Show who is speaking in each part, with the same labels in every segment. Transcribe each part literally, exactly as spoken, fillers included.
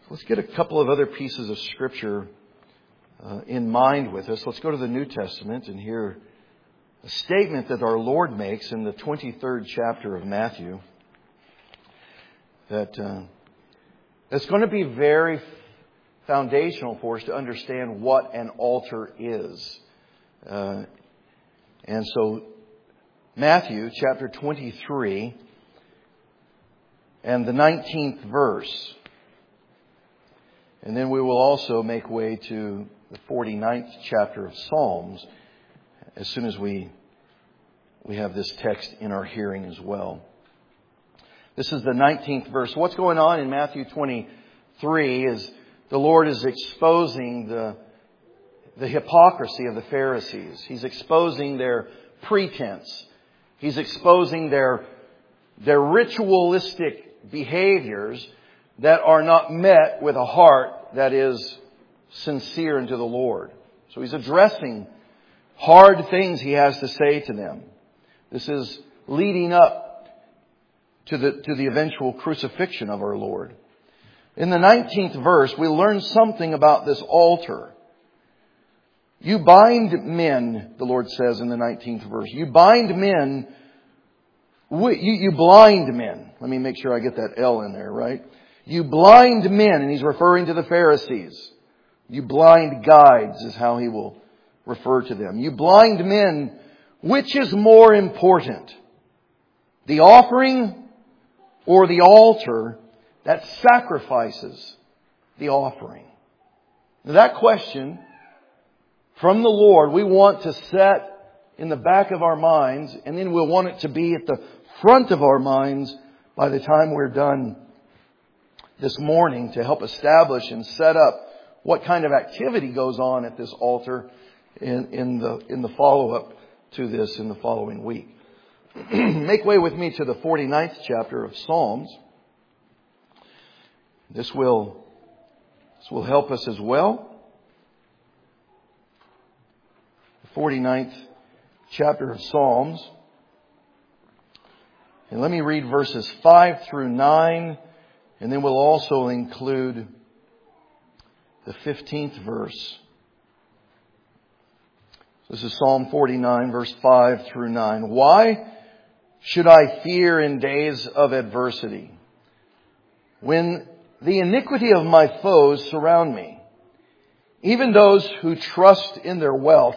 Speaker 1: Let's get a couple of other pieces of Scripture uh, in mind with us. Let's go to the New Testament and hear a statement that our Lord makes in the twenty-third chapter of Matthew. That uh, that's going to be very foundational for us to understand what an altar is. Uh, and so, Matthew chapter twenty-three and the nineteenth verse. And then we will also make way to the forty-ninth chapter of Psalms as soon as we we have this text in our hearing as well. This is the nineteenth verse. What's going on in Matthew twenty-three is the Lord is exposing the, the hypocrisy of the Pharisees. He's exposing their pretense. He's exposing their, their ritualistic behaviors that are not met with a heart that is sincere unto the Lord. So He's addressing hard things He has to say to them. This is leading up to the, to the eventual crucifixion of our Lord. In the nineteenth verse, we learn something about this altar. You bind men, the Lord says in the nineteenth verse. You bind men, you, you blind men. Let me make sure I get that L in there, right? You blind men, and He's referring to the Pharisees. You blind guides is how He will refer to them. You blind men, which is more important? The offering or the altar that sacrifices the offering? Now, that question from the Lord we want to set in the back of our minds, and then we'll want it to be at the front of our minds by the time we're done this morning, to help establish and set up what kind of activity goes on at this altar in, in the in the follow-up to this in the following week. Make way with me to the forty-ninth chapter of Psalms. This will, this will help us as well. The forty-ninth chapter of Psalms. And let me read verses five through nine. And then we'll also include the fifteenth verse. This is Psalm forty-nine, verse five through nine. Why should I fear in days of adversity, when the iniquity of my foes surround me, even those who trust in their wealth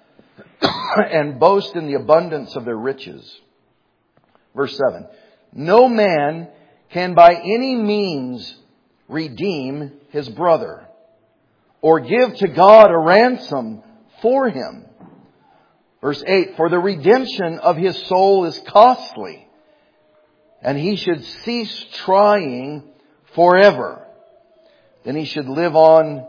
Speaker 1: and boast in the abundance of their riches? Verse seven. No man can by any means redeem his brother, or give to God a ransom for him. Verse eight, for the redemption of his soul is costly, and he should cease trying forever. Then he should live on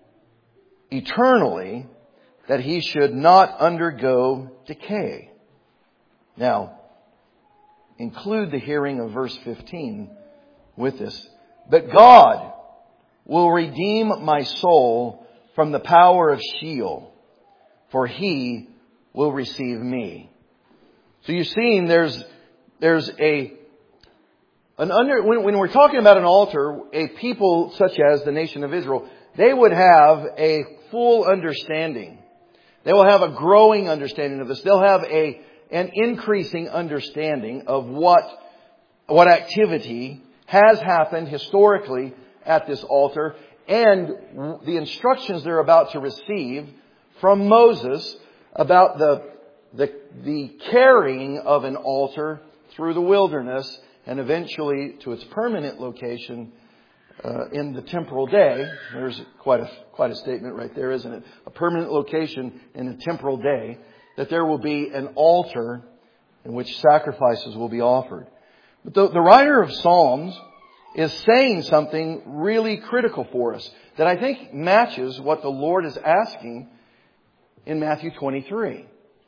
Speaker 1: eternally, that he should not undergo decay. Now, include the hearing of verse fifteen with this. But God will redeem my soul from the power of Sheol, for He will receive me. So you're seeing there's there's a an under when, when we're talking about an altar, a people such as the nation of Israel, they would have a full understanding. They will have a growing understanding of this. They'll have a an increasing understanding of what, what activity has happened historically at this altar, and the instructions they're about to receive from Moses about the, the, the carrying of an altar through the wilderness and eventually to its permanent location uh, in the temporal day. There's quite a, quite a statement right there, isn't it? A permanent location in a temporal day. That there will be an altar in which sacrifices will be offered. But the, the writer of Psalms is saying something really critical for us that I think matches what the Lord is asking in Matthew twenty-three.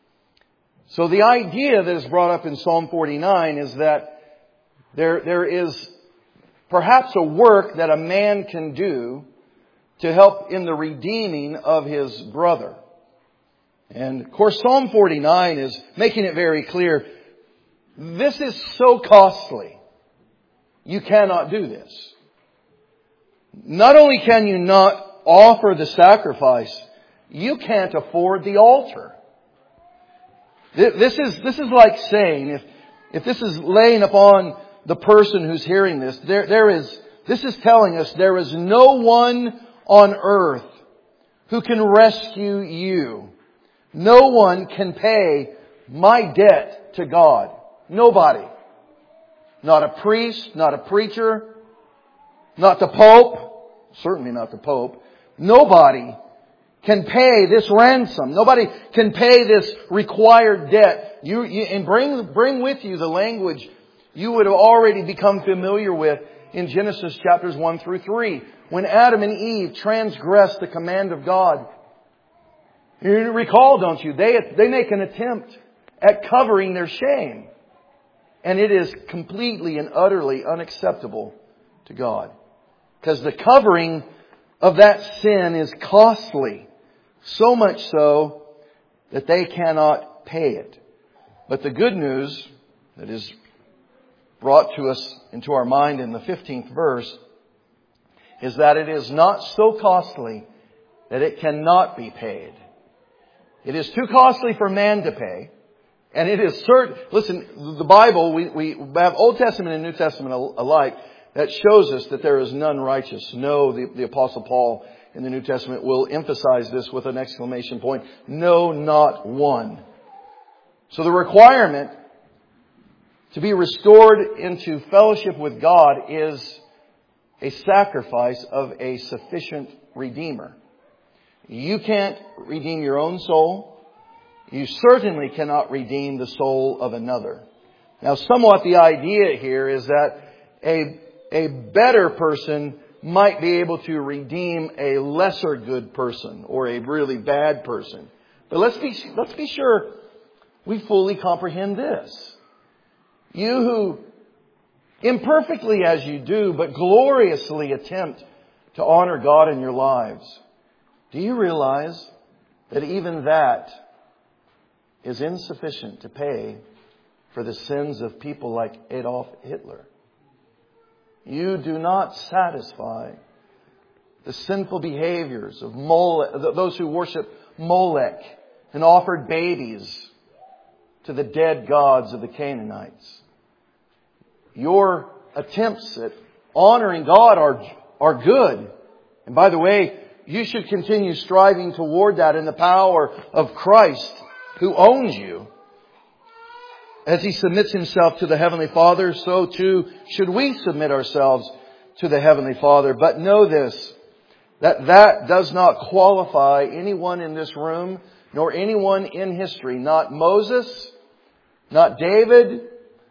Speaker 1: So the idea that is brought up in Psalm forty-nine is that there, there is perhaps a work that a man can do to help in the redeeming of his brother. And of course, Psalm forty-nine is making it very clear, this is so costly. You cannot do this. not only can you not offer the sacrifice, you can't afford the altar. This is, this is like saying, if, if this is laying upon the person who's hearing this, there, there is, this is telling us there is no one on earth who can rescue you. No one can pay my debt to God. Nobody. Not a priest, not a preacher, not the Pope, certainly not the Pope. Nobody can pay this ransom. Nobody can pay this required debt. You, you and bring bring with you the language you would have already become familiar with in Genesis chapters one through three, when Adam and Eve transgressed the command of God. You recall, don't you? They they make an attempt at covering their shame, and it is completely and utterly unacceptable to God, because the covering of that sin is costly. So much so that they cannot pay it. But the good news that is brought to us into our mind in the fifteenth verse is that it is not so costly that it cannot be paid. It is too costly for man to pay. And it is certain, listen, the Bible, we, we have Old Testament and New Testament alike, that shows us that there is none righteous. No, the, the Apostle Paul in the New Testament will emphasize this with an exclamation point. No, not one. So the requirement to be restored into fellowship with God is a sacrifice of a sufficient Redeemer. You can't redeem your own soul. You certainly cannot redeem the soul of another. Now, somewhat the idea here is that a, a better person might be able to redeem a lesser good person or a really bad person. But let's be, let's be sure we fully comprehend this. You who, imperfectly as you do, but gloriously attempt to honor God in your lives, do you realize that even that is insufficient to pay for the sins of people like Adolf Hitler? You do not satisfy the sinful behaviors of Molech, those who worship Molech and offered babies to the dead gods of the Canaanites. Your attempts at honoring God are, are good. And by the way, you should continue striving toward that in the power of Christ, who owns you. As He submits Himself to the Heavenly Father, so too should we submit ourselves to the Heavenly Father. But know this, that that does not qualify anyone in this room, nor anyone in history. Not Moses, not David,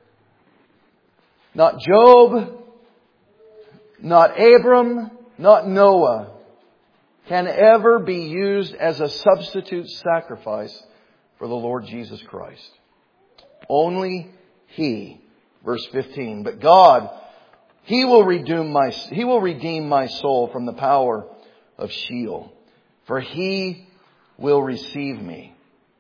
Speaker 1: not Job, not Abram, not Noah can ever be used as a substitute sacrifice for the Lord Jesus Christ. Only He, verse fifteen. But God, He will redeem my, He will redeem my soul from the power of Sheol, for He will receive me.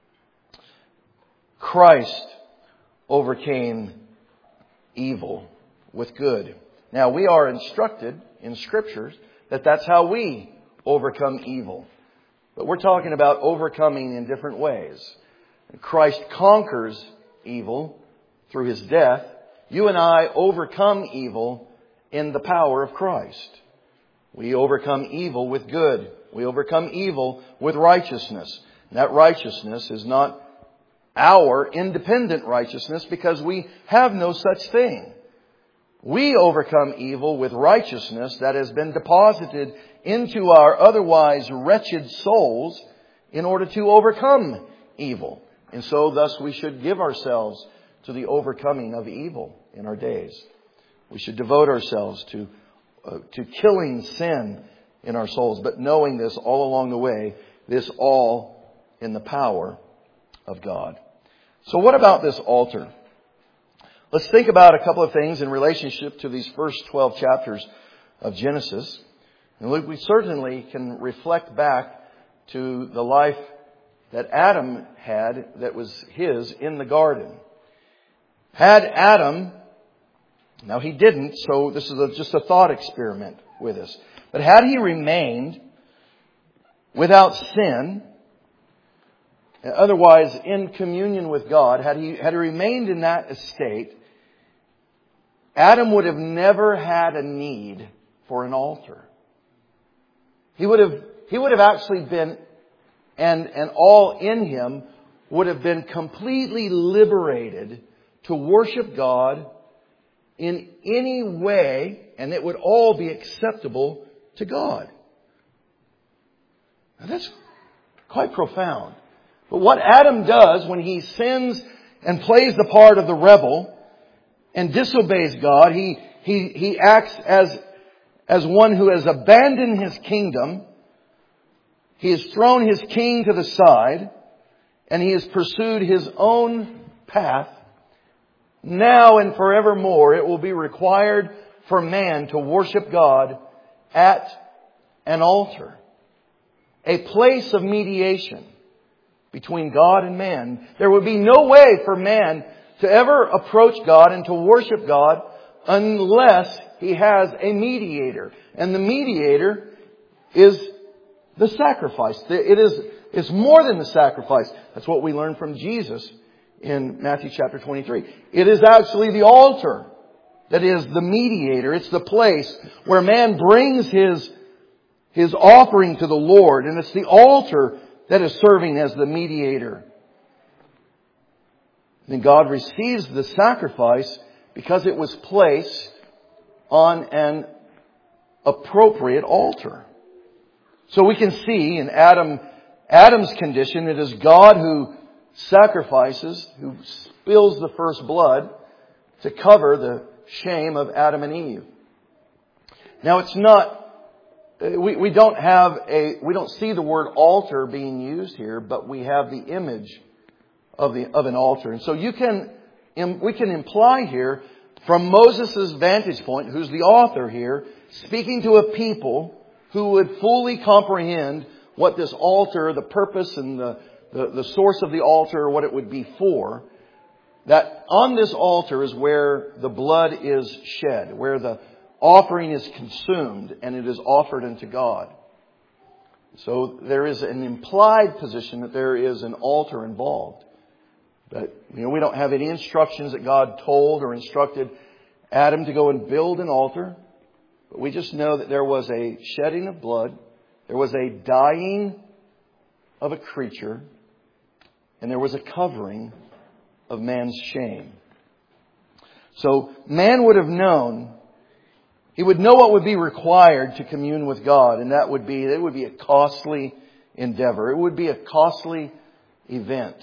Speaker 1: Christ overcame evil with good. Now we are instructed in Scriptures that that's how we overcome evil. But we're talking about overcoming in different ways. Christ conquers evil through His death. You and I overcome evil in the power of Christ. We overcome evil with good. We overcome evil with righteousness. And that righteousness is not our independent righteousness, because we have no such thing. We overcome evil with righteousness that has been deposited into our otherwise wretched souls in order to overcome evil. And so thus we should give ourselves to the overcoming of evil in our days. We should devote ourselves to uh, to killing sin in our souls, but knowing this all along the way, this all in the power of God. So what about this altar? Let's think about a couple of things in relationship to these first twelve chapters of Genesis. And we certainly can reflect back to the life that Adam had that was his in the garden. Had Adam Now he didn't, so this is a, just a thought experiment with us. But had he remained without sin, otherwise in communion with God, had he, had he remained in that estate, Adam would have never had a need for an altar. He would have, he would have actually been, and, and all in him would have been completely liberated to worship God in any way, and it would all be acceptable to God. Now that's quite profound. But what Adam does when he sins and plays the part of the rebel and disobeys God, he, he, he acts as, as one who has abandoned his kingdom. He has thrown his king to the side, and he has pursued his own path. Now and forevermore, it will be required for man to worship God at an altar, a place of mediation between God and man. There would be no way for man to ever approach God and to worship God unless he has a mediator. And the mediator is the sacrifice. It is it's more than the sacrifice. That's what we learn from Jesus in Matthew chapter twenty-three. It is actually the altar that is the mediator. It's the place where man brings his, his offering to the Lord. And it's the altar that is serving as the mediator. Then God receives the sacrifice because it was placed on an appropriate altar. So we can see in Adam, Adam's condition, it is God who sacrifices, who spills the first blood to cover the shame of Adam and Eve. Now it's not, we, we don't have a, we don't see the word altar being used here, but we have the image of the, of an altar. And so you can, we can imply here from Moses' vantage point, who's the author here, speaking to a people who would fully comprehend what this altar, the purpose and the The, the source of the altar, what it would be for, that on this altar is where the blood is shed, where the offering is consumed and it is offered unto God. So there is an implied position that there is an altar involved. But you know, we don't have any instructions that God told or instructed Adam to go and build an altar. But we just know that there was a shedding of blood, there was a dying of a creature, and there was a covering of man's shame. So man would have known, he would know what would be required to commune with God. And that would be, it would be a costly endeavor. It would be a costly event.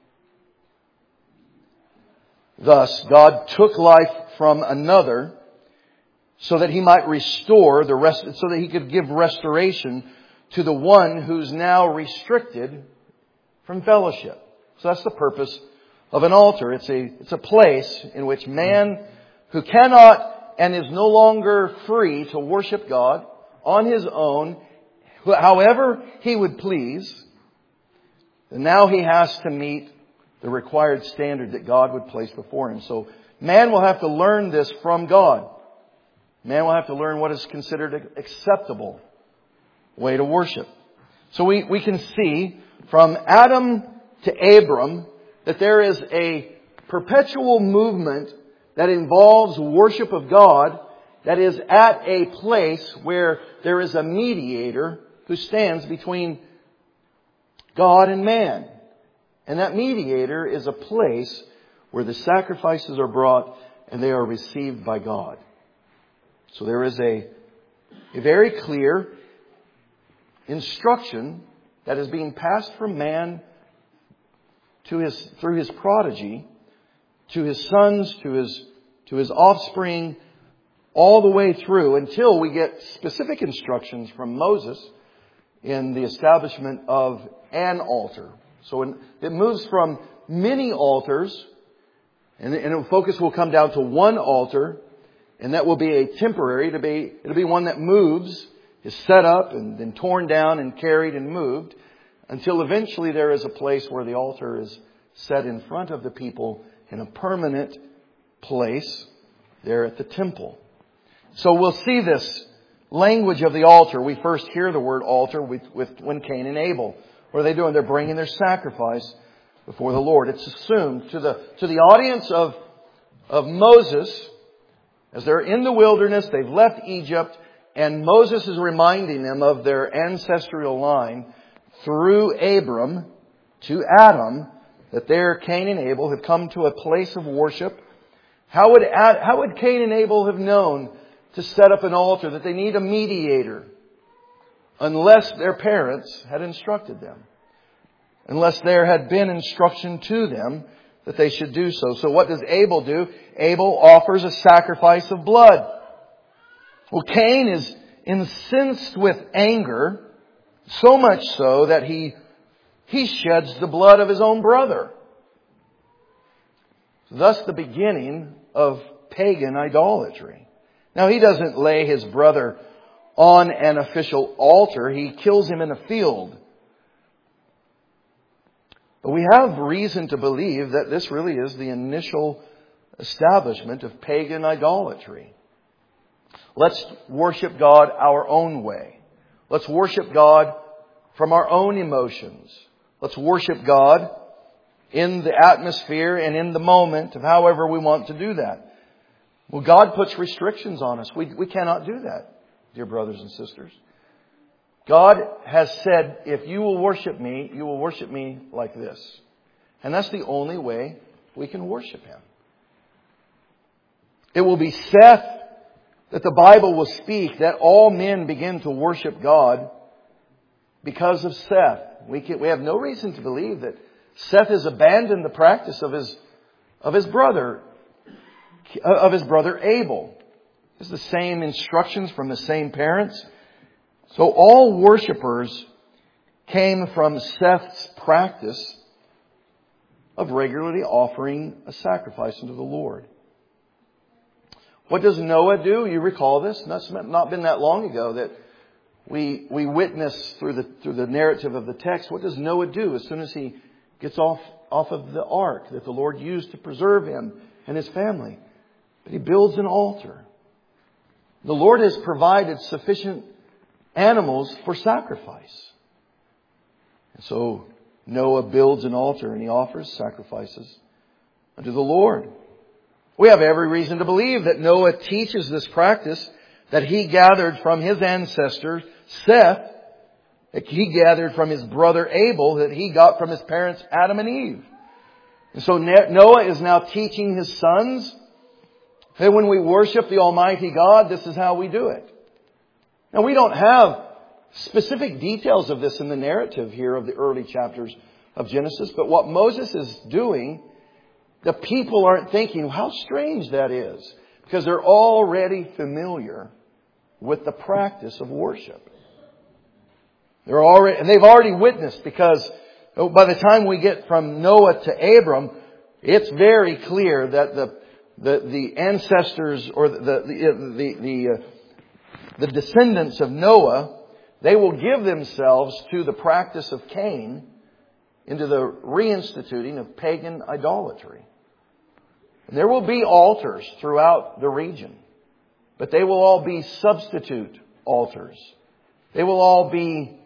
Speaker 1: Thus, God took life from another so that he might restore the rest, so that he could give restoration to the one who's now restricted from fellowship. So that's the purpose of an altar. It's a, it's a place in which man who cannot and is no longer free to worship God on his own, however he would please, and now he has to meet the required standard that God would place before him. So man will have to learn this from God. Man will have to learn what is considered an acceptable way to worship. So we, we can see from Adam to Abram that there is a perpetual movement that involves worship of God that is at a place where there is a mediator who stands between God and man. And that mediator is a place where the sacrifices are brought and they are received by God. So there is a, a very clear instruction that is being passed from man to his, through his prodigy, to his sons, to his, to his offspring, all the way through until we get specific instructions from Moses in the establishment of an altar. So it moves from many altars, and the focus will come down to one altar, and that will be a temporary, it'll be, it'll be one that moves, is set up and then torn down and carried and moved, until eventually there is a place where the altar is set in front of the people in a permanent place. there at the temple. So we'll see this language of the altar. We first hear the word altar with, with when Cain and Abel. What are they doing? They're bringing their sacrifice before the Lord. It's assumed to the to the audience of of Moses, as they're in the wilderness, they've left Egypt, and Moses is reminding them of their ancestral line through Abram to Adam, that there Cain and Abel have come to a place of worship. How would Ad, how would Cain and Abel have known to set up an altar, that they need a mediator, unless their parents had instructed them? Unless there had been instruction to them that they should do so. So what does Abel do? Abel offers a sacrifice of blood. Well, Cain is incensed with anger, so much so that he, he sheds the blood of his own brother. Thus the beginning of pagan idolatry. Now, he doesn't lay his brother on an official altar. He kills him in a field. But we have reason to believe that this really is the initial establishment of pagan idolatry. Let's worship God our own way. Let's worship God from our own emotions. Let's worship God in the atmosphere and in the moment of however we want to do that. Well, God puts restrictions on us. We, we cannot do that, dear brothers and sisters. God has said, if you will worship me, you will worship me like this. And that's the only way we can worship Him. It will be Seth that the Bible will speak, that all men begin to worship God because of Seth. We can, we have no reason to believe that Seth has abandoned the practice of his, of his brother, of his brother Abel. It's the same instructions from the same parents. So all worshippers came from Seth's practice of regularly offering a sacrifice unto the Lord. What does Noah do? You recall this? That's not been that long ago that we we witness through the through the narrative of the text. What does Noah do as soon as he gets off off of the ark that the Lord used to preserve him and his family? But he builds an altar. The Lord has provided sufficient animals for sacrifice. And so Noah builds an altar and he offers sacrifices unto the Lord. We have every reason to believe that Noah teaches this practice that he gathered from his ancestor Seth, that he gathered from his brother Abel, that he got from his parents Adam and Eve. And so Noah is now teaching his sons that when we worship the Almighty God, this is how we do it. Now, we don't have specific details of this in the narrative here of the early chapters of Genesis, but what Moses is doing, the people aren't thinking, how strange that is, because they're already familiar with the practice of worship. They're already, and they've already witnessed, because by the time we get from Noah to Abram, it's very clear that the the, the ancestors or the the the, the uh, The descendants of Noah, they will give themselves to the practice of Cain into the reinstituting of pagan idolatry. And there will be altars throughout the region, but they will all be substitute altars. They will all be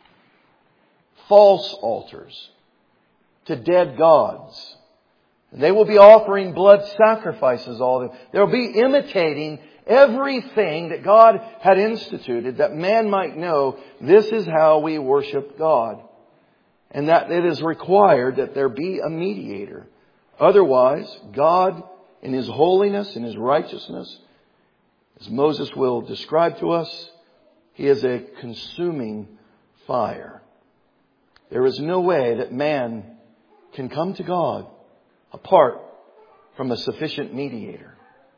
Speaker 1: false altars to dead gods. And they will be offering blood sacrifices all the time. They will be imitating everything that God had instituted, that man might know this is how we worship God. And that it is required that there be a mediator. Otherwise, God in His holiness and His righteousness, as Moses will describe to us, He is a consuming fire. There is no way that man can come to God apart from a sufficient mediator.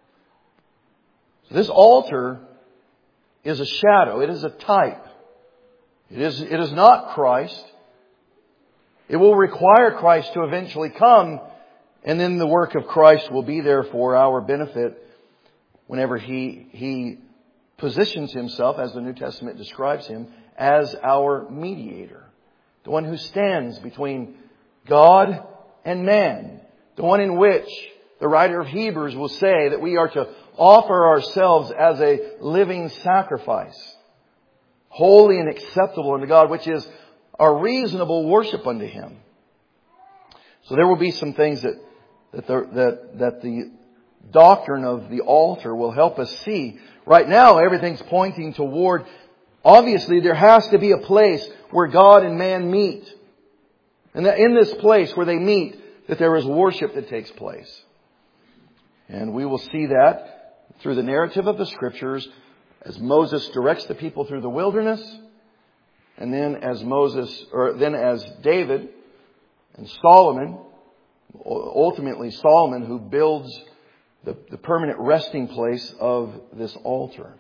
Speaker 1: This altar is a shadow. It is a type. It is, it is not Christ. It will require Christ to eventually come, and then the work of Christ will be there for our benefit whenever He, He positions Himself, as the New Testament describes Him, as our mediator. The one who stands between God and man. The one in which the writer of Hebrews will say that we are to offer ourselves as a living sacrifice, holy and acceptable unto God, which is our reasonable worship unto Him. So there will be some things that that the, that, that the doctrine of the altar will help us see. Right now, everything's pointing toward, obviously, there has to be a place where God and man meet. And that in this place where they meet, that there is worship that takes place. And we will see that through the narrative of the Scriptures as Moses directs the people through the wilderness, and then as Moses, or then as David and Solomon, ultimately Solomon, who builds the, the permanent resting place of this altar.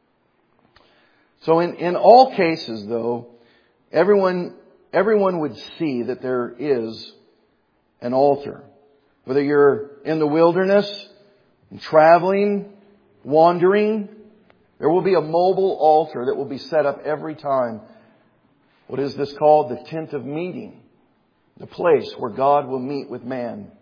Speaker 1: So in, in all cases, though, everyone everyone would see that there is an altar. Whether you're in the wilderness, traveling, wandering, there will be a mobile altar that will be set up every time. What is this called? The tent of meeting. The place where God will meet with man.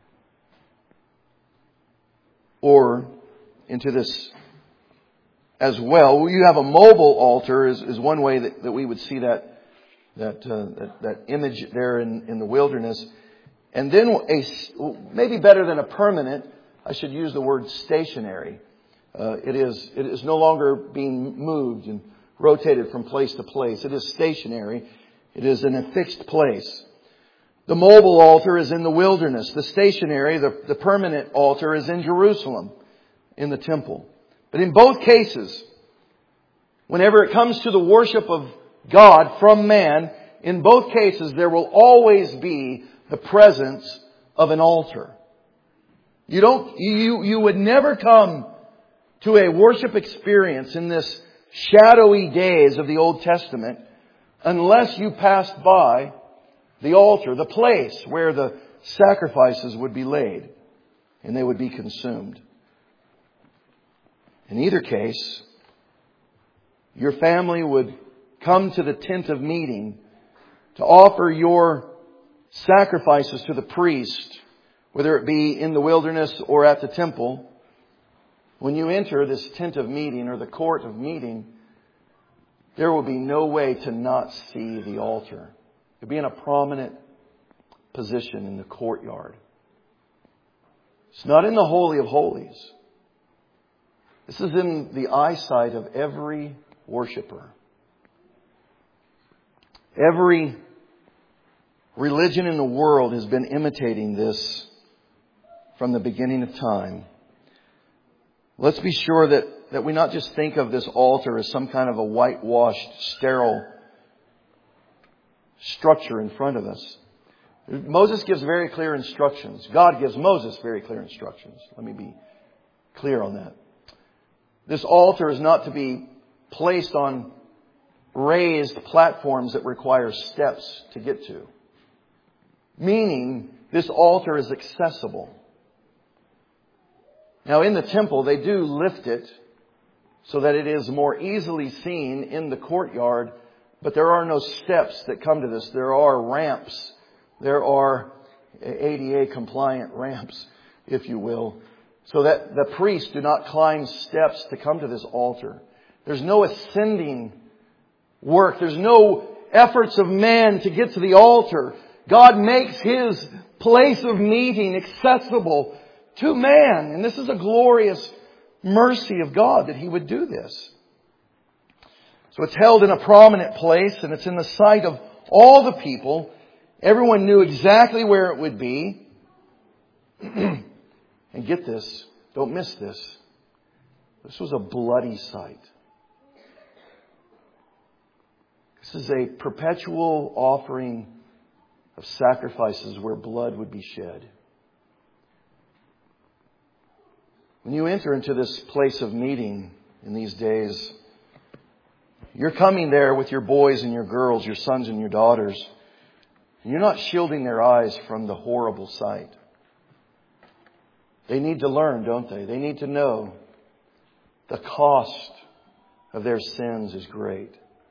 Speaker 1: Or into this as well. You have a mobile altar is, is one way that, that we would see that that, uh, that that image there in, in the wilderness. And then a, maybe better than a permanent, I should use the word stationary. Uh, it is it is no longer being moved and rotated from place to place. It is stationary. It is in a fixed place. The mobile altar is in the wilderness. The stationary, the, the permanent altar is in Jerusalem, in the temple. But in both cases, whenever it comes to the worship of God from man, in both cases there will always be the presence of an altar. You don't, you, you would never come to a worship experience in this shadowy days of the Old Testament unless you passed by the altar, the place where the sacrifices would be laid and they would be consumed. In either case, your family would come to the tent of meeting to offer your sacrifices to the priest, whether it be in the wilderness or at the temple. When you enter this tent of meeting or the court of meeting, there will be no way to not see the altar. It'll be in a prominent position in the courtyard. It's not in the Holy of Holies. This is in the eyesight of every worshiper. Every religion in the world has been imitating this from the beginning of time. Let's be sure that, that we not just think of this altar as some kind of a whitewashed, sterile structure in front of us. Moses gives very clear instructions. God gives Moses very clear instructions. Let me be clear on that. This altar is not to be placed on raised platforms that require steps to get to. Meaning, this altar is accessible. Now, in the temple, they do lift it so that it is more easily seen in the courtyard, but there are no steps that come to this. There are ramps. There are A D A compliant ramps, if you will, so that the priests do not climb steps to come to this altar. There's no ascending work. There's no efforts of man to get to the altar. God makes His place of meeting accessible to man. And this is a glorious mercy of God that He would do this. So it's held in a prominent place and it's in the sight of all the people. Everyone knew exactly where it would be. And get this, don't miss this. This was a bloody sight. This is a perpetual offering of sacrifices where blood would be shed. When you enter into this place of meeting in these days, you're coming there with your boys and your girls, your sons and your daughters. And you're not shielding their eyes from the horrible sight. They need to learn, don't they? They need to know the cost of their sins is great.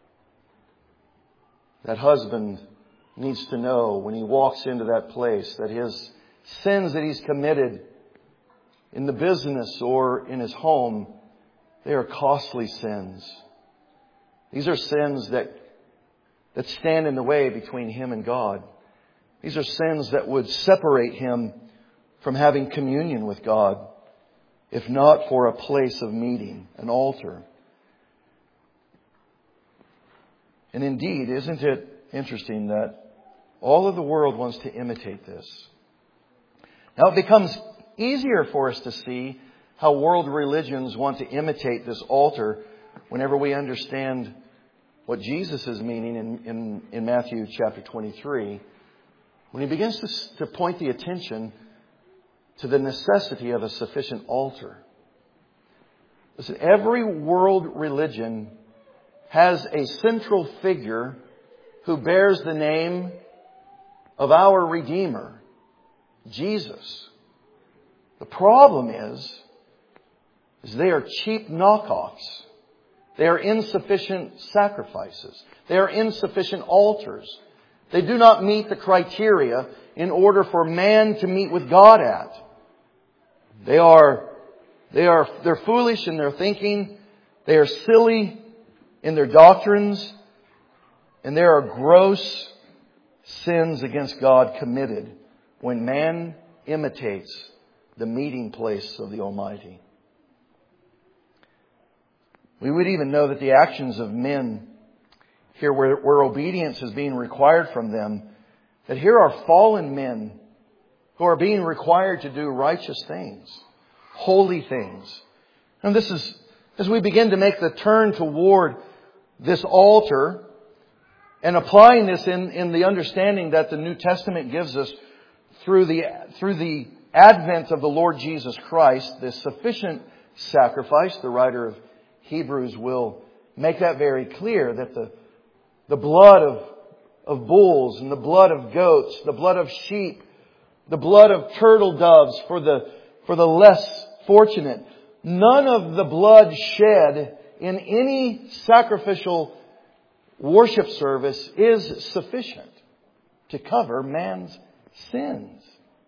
Speaker 1: That husband needs to know when he walks into that place that his sins that he's committed in the business or in his home, they are costly sins. These are sins that, that stand in the way between him and God. These are sins that would separate him from having communion with God, if not for a place of meeting, an altar. And indeed, isn't it interesting that all of the world wants to imitate this? Now it becomes easier for us to see how world religions want to imitate this altar whenever we understand what Jesus is meaning in, in, in Matthew chapter twenty-three, when he begins to, to point the attention to the necessity of a sufficient altar. Listen, every world religion has a central figure who bears the name of our Redeemer, Jesus. The problem is, is they are cheap knockoffs. They are insufficient sacrifices. They are insufficient altars. They do not meet the criteria in order for man to meet with God at. They are, they are, they're foolish in their thinking. They are silly in their doctrines. And there are gross sins against God committed when man imitates the meeting place of the Almighty. We would even know that the actions of men here where, where obedience is being required from them, that here are fallen men who are being required to do righteous things, holy things. And this is, as we begin to make the turn toward this altar and applying this in, in the understanding that the New Testament gives us through the, through the advent of the Lord Jesus Christ, this sufficient sacrifice, the writer of Hebrews will make that very clear, that the, the blood of, of bulls and the blood of goats, the blood of sheep, the blood of turtle doves for the, for the less fortunate, none of the blood shed in any sacrificial worship service is sufficient to cover man's sins.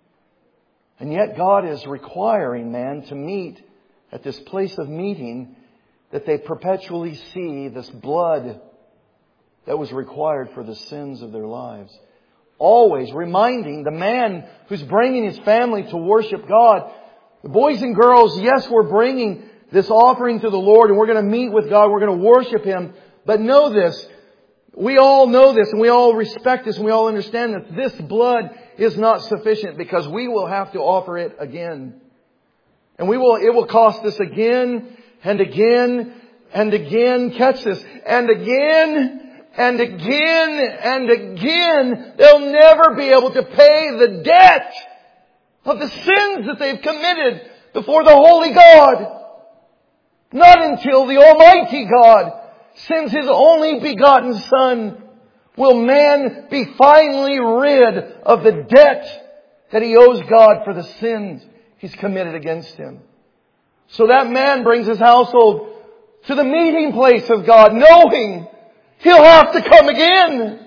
Speaker 1: And yet God is requiring man to meet at this place of meeting, that they perpetually see this blood that was required for the sins of their lives. Always reminding the man who's bringing his family to worship God, the boys and girls, yes, we're bringing this offering to the Lord and we're going to meet with God, we're going to worship Him. But know this, we all know this and we all respect this and we all understand that this blood is not sufficient, because we will have to offer it again. And we will, it will cost us again and again and again. Catch this. And again and again and again. They'll never be able to pay the debt of the sins that they've committed before the holy God. Not until the Almighty God sends His only begotten Son will man be finally rid of the debt that he owes God for the sins he's committed against Him. So that man brings his household to the meeting place of God, knowing he'll have to come again.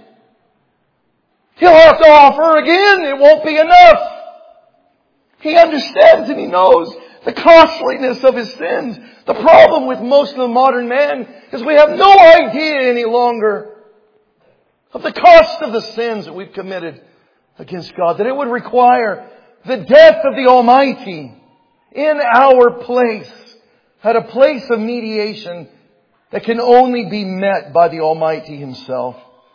Speaker 1: He'll have to offer again. It won't be enough. He understands and he knows the costliness of his sins. The problem with most of the modern man is we have no idea any longer of the cost of the sins that we've committed against God. That it would require the death of the Almighty in our place, at a place of mediation that can only be met by the Almighty Himself.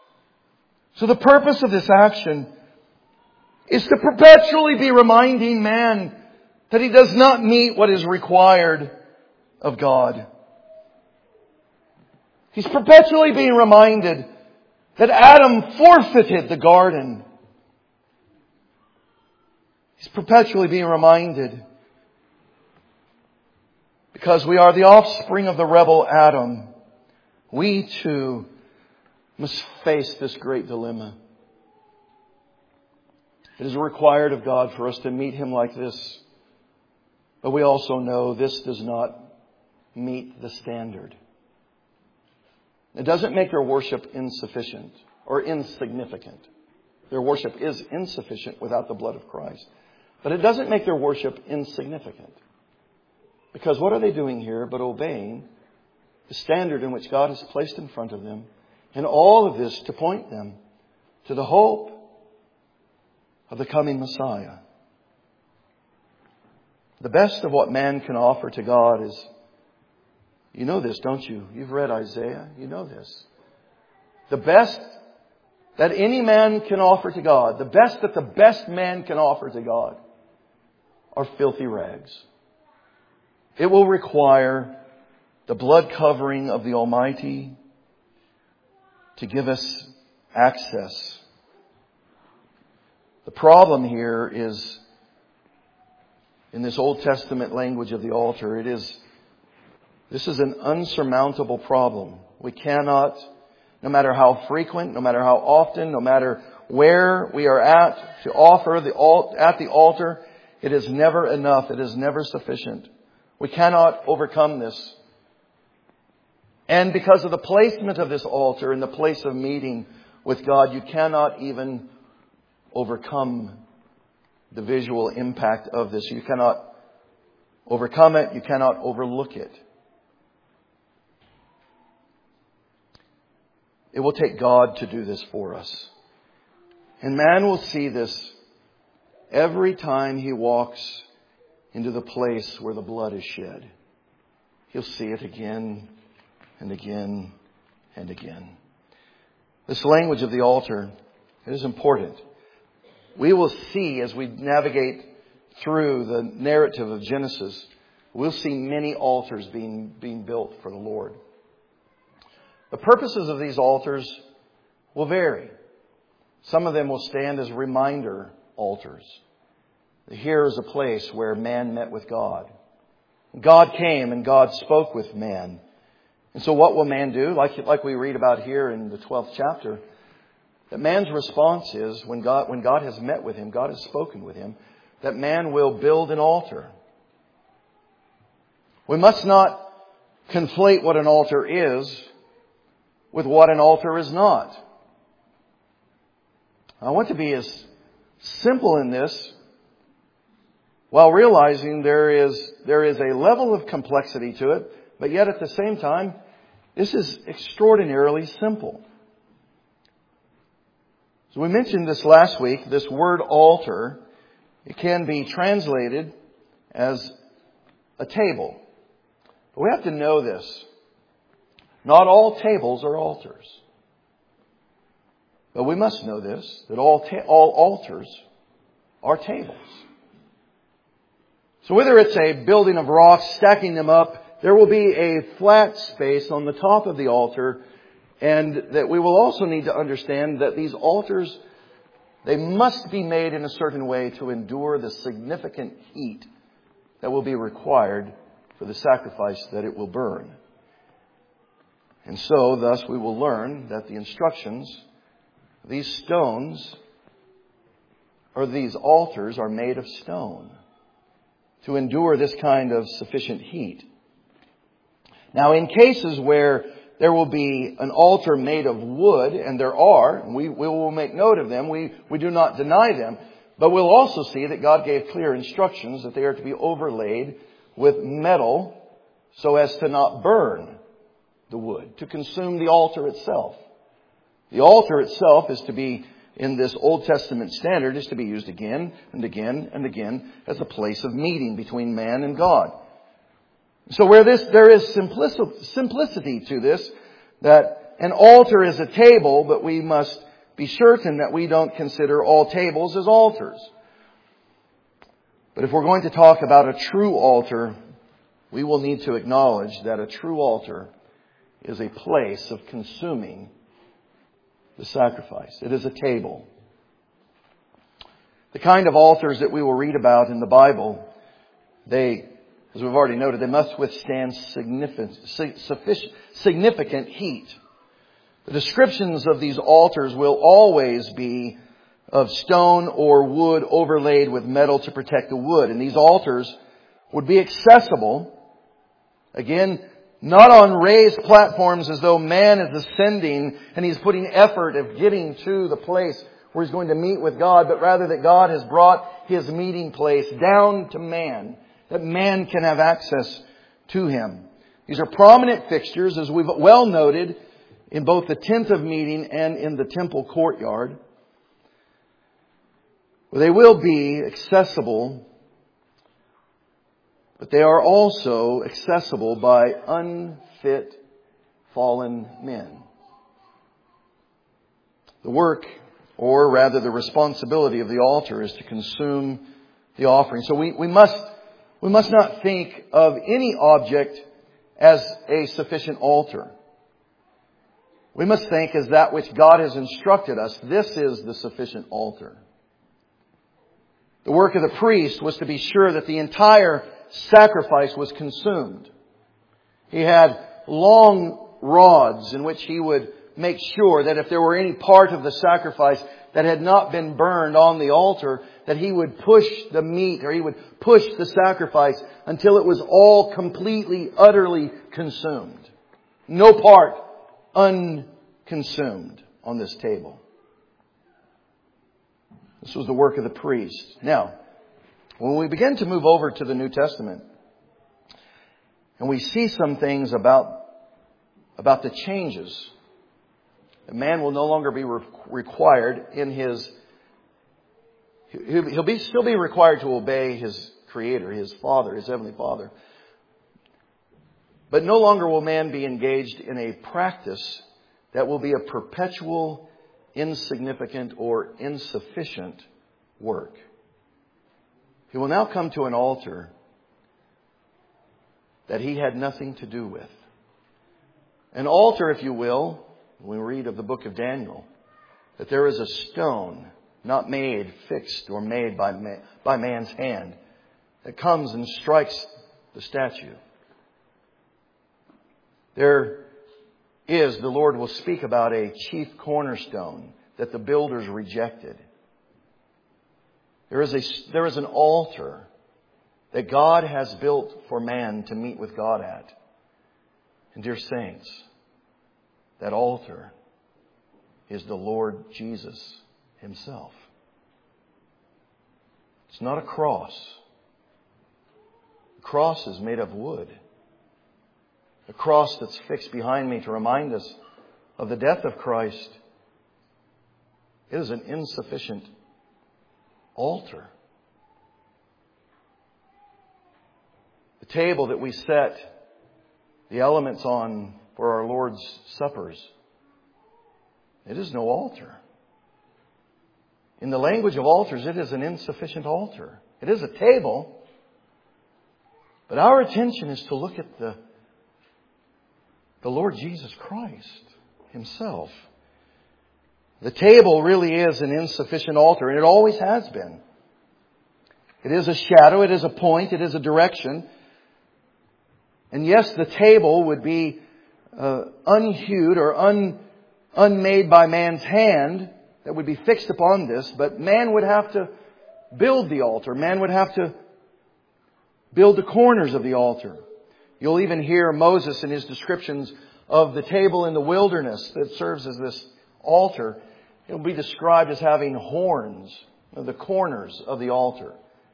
Speaker 1: So the purpose of this action is to perpetually be reminding man that he does not meet what is required of God. He's perpetually being reminded that Adam forfeited the garden. He's perpetually being reminded, because we are the offspring of the rebel Adam, we too must face this great dilemma. It is required of God for us to meet Him like this. But we also know this does not meet the standard. It doesn't make their worship insufficient or insignificant. Their worship is insufficient without the blood of Christ. But it doesn't make their worship insignificant. Because what are they doing here but obeying the standard in which God has placed in front of them? And all of this to point them to the hope of the coming Messiah. The best of what man can offer to God is, you know this, don't you? You've read Isaiah. You know this. The best that any man can offer to God, the best that the best man can offer to God, are filthy rags. It will require the blood covering of the Almighty to give us access. The problem here is, in this Old Testament language of the altar, it is, this is an unsurmountable problem. We cannot, no matter how frequent, no matter how often, no matter where we are at to offer the alt, at the altar, it is never enough. It is never sufficient. We cannot overcome this. And because of the placement of this altar in the place of meeting with God, you cannot even overcome the visual impact of this. You cannot overcome it. You cannot overlook it. It will take God to do this for us. And man will see this every time he walks into the place where the blood is shed. He'll see it again and again and again. This language of the altar is important. We will see as we navigate through the narrative of Genesis, we'll see many altars being, being built for the Lord. The purposes of these altars will vary. Some of them will stand as reminder altars. Here is a place where man met with God. God came and God spoke with man. And so what will man do? Like, like we read about here in the twelfth chapter, that man's response is, when God, when God has met with him, God has spoken with him, that man will build an altar. We must not conflate what an altar is with what an altar is not. I want to be as simple in this, while realizing there is, there is a level of complexity to it, but yet at the same time, this is extraordinarily simple. So we mentioned this last week, this word altar, it can be translated as a table. But we have to know this. Not all tables are altars. But we must know this, that all, ta- all altars are tables. So whether it's a building of rocks, stacking them up, there will be a flat space on the top of the altar, and that we will also need to understand that these altars, they must be made in a certain way to endure the significant heat that will be required for the sacrifice that it will burn. And so, thus, we will learn that the instructions, these stones, or these altars, are made of stone to endure this kind of sufficient heat. Now, in cases where there will be an altar made of wood, and there are, and we, we will make note of them, we, we do not deny them, but we'll also see that God gave clear instructions that they are to be overlaid with metal so as to not burn the wood, to consume the altar itself. The altar itself is to be, in this Old Testament standard, is to be used again and again and again as a place of meeting between man and God. So where this, there is simplicity, simplicity to this, that an altar is a table, but we must be certain that we don't consider all tables as altars. But if we're going to talk about a true altar, we will need to acknowledge that a true altar is a place of consuming the sacrifice. It is a table. The kind of altars that we will read about in the Bible, they, as we've already noted, they must withstand significant, sufficient, significant heat. The descriptions of these altars will always be of stone or wood overlaid with metal to protect the wood. And these altars would be accessible, again, not on raised platforms as though man is ascending and he's putting effort of getting to the place where he's going to meet with God, but rather that God has brought His meeting place down to man that man can have access to Him. These are prominent fixtures, as we've well noted, in both the tent of meeting and in the temple courtyard. They will be accessible, but they are also accessible by unfit, fallen men. The work, or rather the responsibility of the altar, is to consume the offering. So we, we must we must not think of any object as a sufficient altar. We must think as that which God has instructed us. This is the sufficient altar. The work of the priest was to be sure that the entire sacrifice was consumed. He had long rods in which he would make sure that if there were any part of the sacrifice that had not been burned on the altar, that he would push the meat, or he would push the sacrifice until it was all completely, utterly consumed. No part unconsumed on this table. This was the work of the priest. Now, when we begin to move over to the New Testament, and we see some things about, about the changes, a man will no longer be re- required in his, he'll be, still be required to obey his Creator, his Father, his Heavenly Father. But no longer will man be engaged in a practice that will be a perpetual, insignificant, or insufficient work. He will now come to an altar that he had nothing to do with. An altar, if you will, when we read of the book of Daniel, that there is a stone not made, fixed, or made by man, by man's hand that comes and strikes the statue. There is, the Lord will speak about a chief cornerstone that the builders rejected. There is a, there is an altar that God has built for man to meet with God at. And dear saints, that altar is the Lord Jesus Himself. It's not a cross. The cross is made of wood. The cross that's fixed behind me to remind us of the death of Christ, it is an insufficient altar. The table that we set the elements on for our Lord's suppers, it is no altar. In the language of altars, it is an insufficient altar. It is a table, but our attention is to look at the The Lord Jesus Christ Himself. The table really is an insufficient altar, and it always has been. It is a shadow, it is a point, it is a direction. And yes, the table would be uh, unhewed or un, unmade by man's hand that would be fixed upon this, but man would have to build the altar. Man would have to build the corners of the altar. You'll even hear Moses in his descriptions of the table in the wilderness that serves as this altar. It will be described as having horns, the corners of the altar.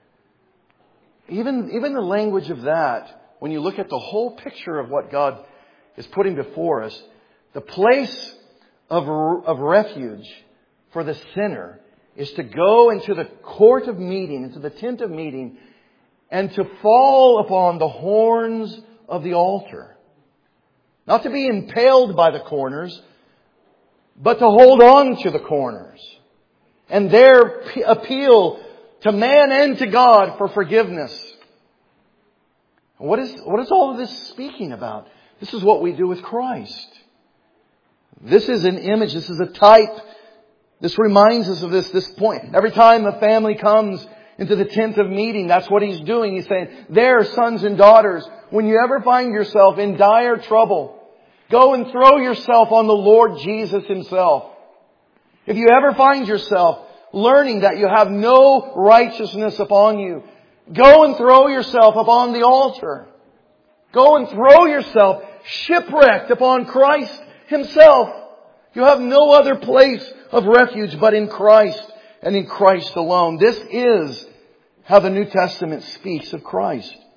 Speaker 1: Even, even the language of that, when you look at the whole picture of what God is putting before us, the place of, of refuge for the sinner is to go into the court of meeting, into the tent of meeting, and to fall upon the horns of the altar. Not to be impaled by the corners, but to hold on to the corners. And there p- appeal to man and to God for forgiveness. What is, what is all of this speaking about? This is what we do with Christ. This is an image. This is a type. This reminds us of this, this point. Every time a family comes into the tent of meeting, that's what He's doing. He's saying, there, sons and daughters, when you ever find yourself in dire trouble, go and throw yourself on the Lord Jesus Himself. If you ever find yourself learning that you have no righteousness upon you, go and throw yourself upon the altar. Go and throw yourself shipwrecked upon Christ Himself. You have no other place of refuge but in Christ and in Christ alone. This is how the New Testament speaks of Christ.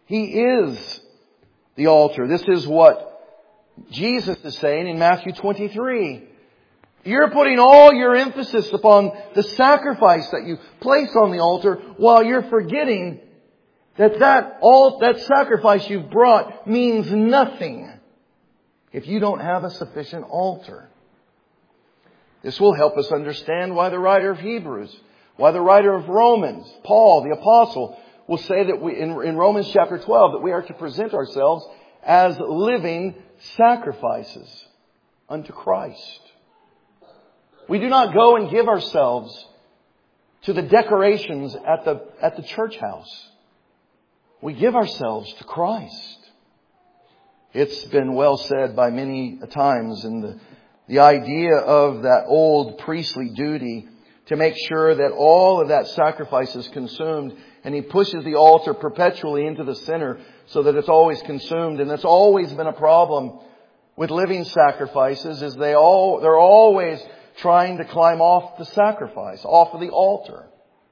Speaker 1: He is the altar. This is what Jesus is saying in Matthew twenty-three. You're putting all your emphasis upon the sacrifice that you place on the altar while you're forgetting that that, all, that sacrifice you've brought means nothing if you don't have a sufficient altar. This will help us understand why the writer of Hebrews, why the writer of Romans, Paul, the apostle, will say that we, in, in Romans chapter twelve, that we are to present ourselves as living sacrifices unto Christ. We do not go and give ourselves to the decorations at the, at the church house. We give ourselves to Christ. It's been well said by many times in the, the idea of that old priestly duty to make sure that all of that sacrifice is consumed, and he pushes the altar perpetually into the center so that it's always consumed. And that's always been a problem with living sacrifices, is they all, they're always trying to climb off the sacrifice, off of the altar.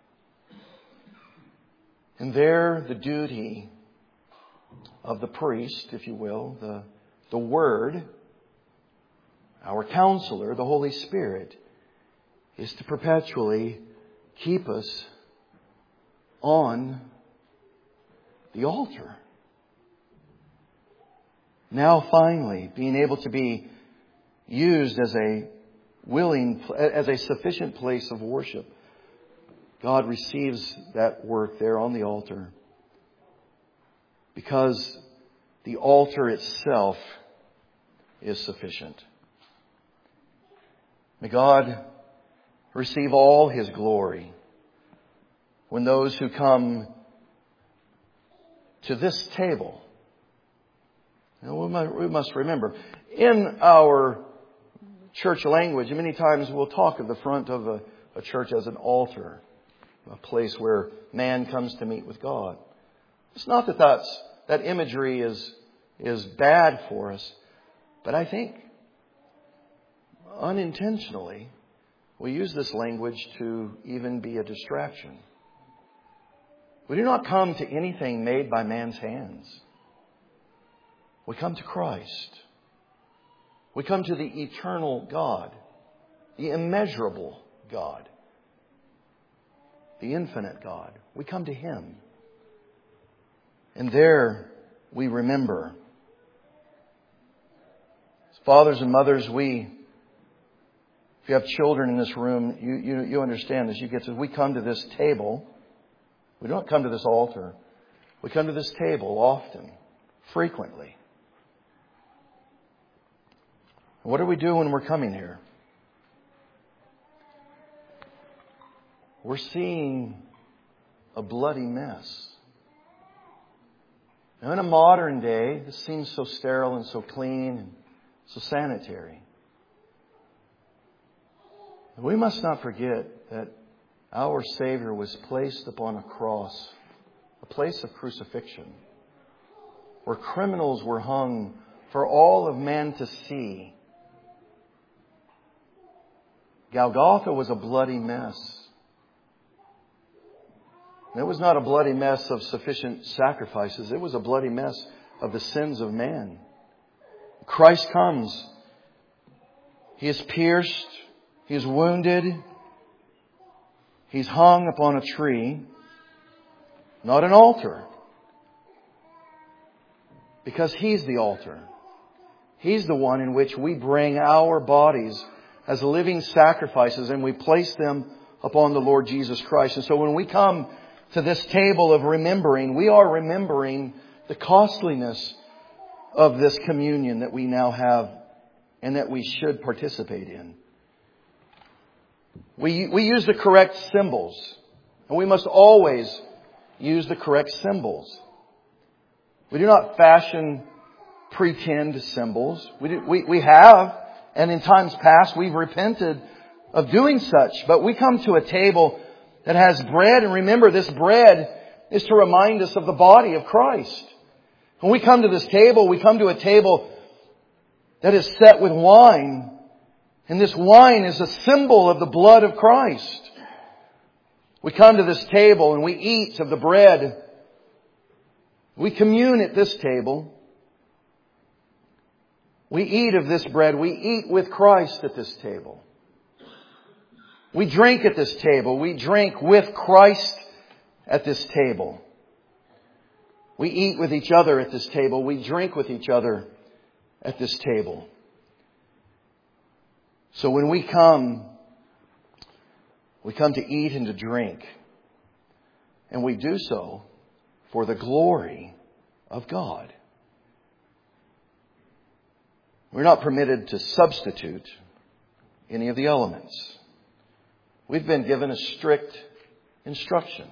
Speaker 1: And there, the duty of the priest, if you will, the, the Word, our counselor, the Holy Spirit, is to perpetually keep us on the altar. Now finally, being able to be used as a willing, as a sufficient place of worship, God receives that work there on the altar, because the altar itself is sufficient. May God receive all His glory when those who come to this table, you know, we must remember, in our church language, many times we'll talk of the front of a, a church as an altar, a place where man comes to meet with God. It's not that that's, that imagery is, is bad for us, but I think unintentionally we use this language to even be a distraction. We do not come to anything made by man's hands. We come to Christ. We come to the eternal God, the immeasurable God, the infinite God. We come to Him. And there we remember. As fathers and mothers, we, if you have children in this room, you, you, you understand this. You get to, we come to this table. We don't come to this altar. We come to this table often, frequently. What do we do when we're coming here? We're seeing a bloody mess. Now, in a modern day, this seems so sterile and so clean and so sanitary. We must not forget that our Savior was placed upon a cross, a place of crucifixion, where criminals were hung for all of man to see. Golgotha was a bloody mess. It was not a bloody mess of sufficient sacrifices. It was a bloody mess of the sins of man. Christ comes. He is pierced. He is wounded. He's hung upon a tree, not an altar, because He's the altar. He's the one in which we bring our bodies as living sacrifices, and we place them upon the Lord Jesus Christ. And so when we come to this table of remembering, we are remembering the costliness of this communion that we now have and that we should participate in. We, we use the correct symbols, and we must always use the correct symbols. We do not fashion pretend symbols. We, do, we, we have, and in times past we've repented of doing such, but we come to a table that has bread, and remember, this bread is to remind us of the body of Christ. When we come to this table, we come to a table that is set with wine. And this wine is a symbol of the blood of Christ. We come to this table and we eat of the bread We commune at this table. We eat of this bread. We eat with Christ at this table. We drink at this table. We drink with Christ at this table. We eat with each other at this table. We drink with each other at this table. So when we come, we come to eat and to drink. And we do so for the glory of God. We're not permitted to substitute any of the elements. We've been given a strict instruction.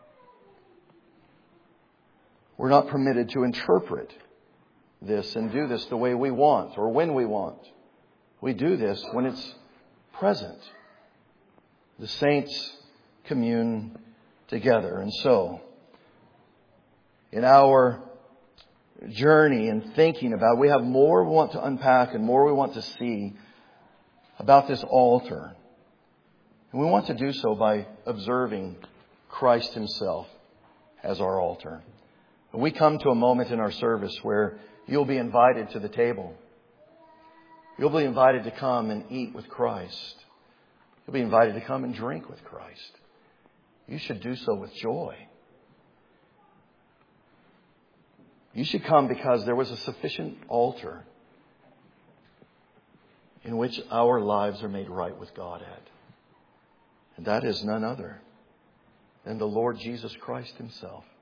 Speaker 1: We're not permitted to interpret this and do this the way we want or when we want. We do this when it's present. The saints commune together. And so, in our journey and thinking about, we have more we want to unpack and more we want to see about this altar. And we want to do so by observing Christ Himself as our altar. We come to a moment in our service where you'll be invited to the table. You'll be invited to come and eat with Christ. You'll be invited to come and drink with Christ. You should do so with joy. You should come because there was a sufficient altar in which our lives are made right with God at. And that is none other than the Lord Jesus Christ Himself.